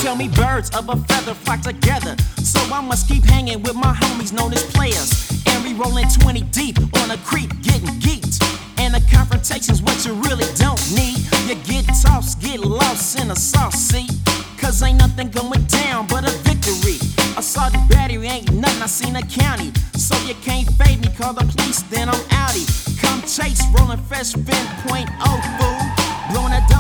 tell me birds of a feather flock together, so I must keep hanging with my homies known as players. And we rollin' 20 deep on a creep, getting geeked. And the confrontation's what you really don't need. You get tossed, get lost in a sauce seat, cause ain't nothing going down but a victory. Assault and battery ain't nothing I seen a county, so you can't fade me, call the police, then I'm outie. Come chase, rollin' fresh, 10.0 fool, blowing that dope.